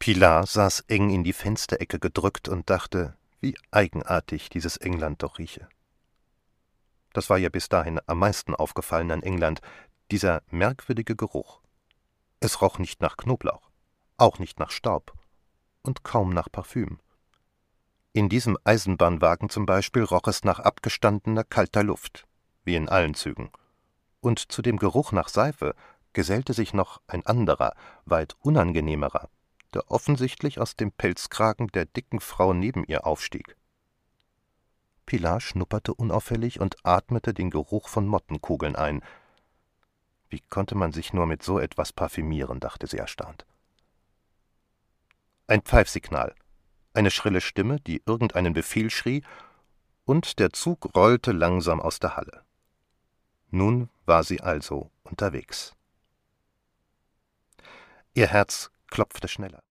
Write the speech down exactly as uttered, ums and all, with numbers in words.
Pilar saß eng in die Fensterecke gedrückt und dachte, wie eigenartig dieses England doch rieche. Das war ihr bis dahin am meisten aufgefallen an England, dieser merkwürdige Geruch. Es roch nicht nach Knoblauch, auch nicht nach Staub und kaum nach Parfüm. In diesem Eisenbahnwagen zum Beispiel roch es nach abgestandener, kalter Luft, wie in allen Zügen. Und zu dem Geruch nach Seife gesellte sich noch ein anderer, weit unangenehmerer, der offensichtlich aus dem Pelzkragen der dicken Frau neben ihr aufstieg. Pilar schnupperte unauffällig und atmete den Geruch von Mottenkugeln ein. Wie konnte man sich nur mit so etwas parfümieren, dachte sie erstaunt. Ein Pfeifsignal, eine schrille Stimme, die irgendeinen Befehl schrie, und der Zug rollte langsam aus der Halle. Nun war sie also unterwegs. Ihr Herz klopfte schneller.